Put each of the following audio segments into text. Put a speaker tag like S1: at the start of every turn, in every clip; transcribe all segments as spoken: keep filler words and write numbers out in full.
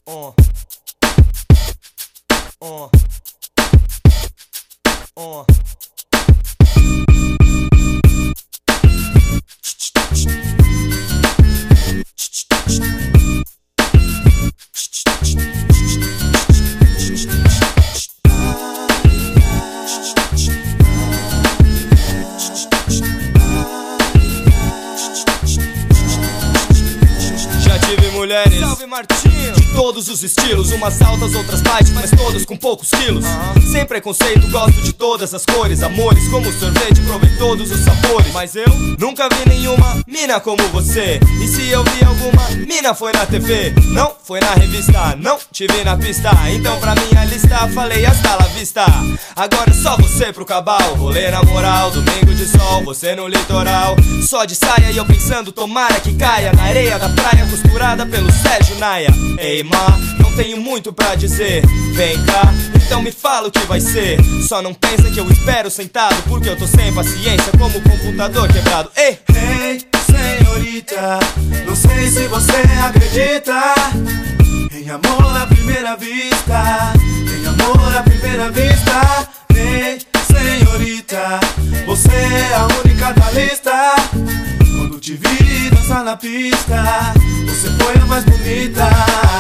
S1: On. On. On. Mulheres, salve Martinho, de todos os estilos, umas altas, outras baixas, mas todos com poucos quilos. Uhum. Sem preconceito, gosto de todas as cores, amores como sorvete, provei todos os sabores. Mas eu nunca vi nenhuma mina como você. E se eu vi alguma mina foi na T V, não foi na revista, não te vi na pista. Então pra minha lista falei hasta la vista. Agora é só você pro cabal, rolê na moral, domingo de sol, você no litoral, só de saia e eu pensando tomara que caia na areia da praia costurada pelo Sérgio Naia. Ei, ma, não tenho muito pra dizer, vem cá, então me fala o que vai ser. Só não pensa que eu espero sentado, porque eu tô sem paciência como o computador quebrado. Ei,
S2: hey, senhorita, não sei se você acredita em amor à primeira vista, em amor à primeira vista. Ei, senhorita, você é a única da lista. Quando te vi dançar na pista, você foi a mais bonita.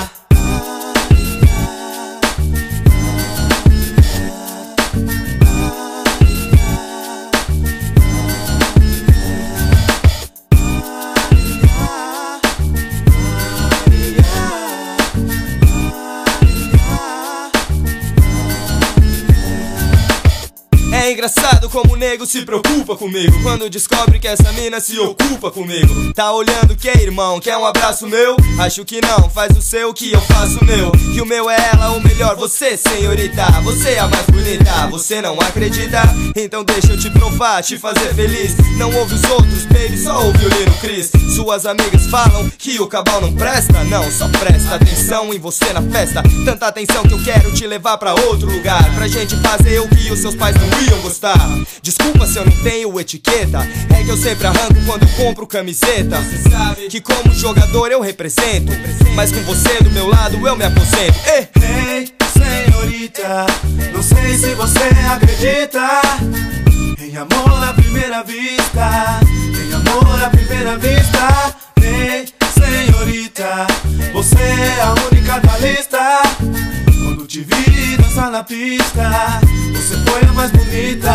S1: É engraçado como o nego se preocupa comigo quando descobre que essa mina se ocupa comigo. Tá olhando que é irmão, quer um abraço meu? Acho que não, faz o seu que eu faço o meu. Que o meu é ela, o melhor, você senhorita. Você é a mais bonita, você não acredita? Então deixa eu te provar, te fazer feliz. Não ouve os outros, baby, só ouve o Lino Cris. Suas amigas falam que o cabal não presta. Não, só presta atenção em você na festa. Tanta atenção que eu quero te levar pra outro lugar, pra gente fazer o que os seus pais não iam gostar. Desculpa se eu não tenho etiqueta, é que eu sempre arranco quando eu compro camiseta. Você sabe que como jogador eu represento, mas com você do meu lado eu me aposento. Ei,
S2: hey, senhorita, não sei se você acredita em amor à primeira vista, em amor à primeira vista. Ei, senhorita, você é a única da lista. Quando te vi dançar na pista, você foi a mais bonita.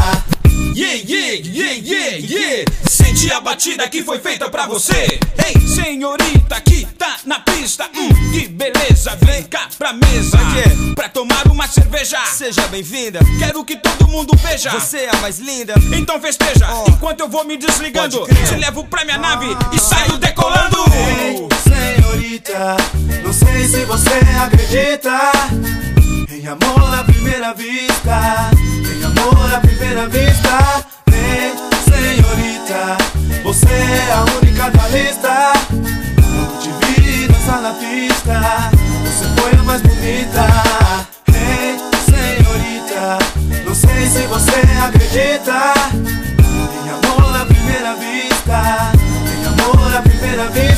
S3: Yeah, yeah, yeah, yeah, yeah. Sente a batida que foi feita pra você. Ei, senhorita que tá na pista, hum, que beleza. Vem cá pra mesa, pra tomar uma cerveja.
S1: Seja bem-vinda,
S3: quero que todo mundo veja.
S1: Você é a mais linda,
S3: então festeja,
S1: oh,
S3: enquanto eu vou me desligando. Te levo pra minha nave e saio decolando.
S2: Ei, senhorita, não sei se você acredita em amor à primeira vista, em amor à primeira vista. Ei, senhorita, você é a única da lista. Quando te vi dançar na pista, você foi a mais bonita. Ei, senhorita, não sei se você acredita em amor à primeira vista, em amor à primeira vista.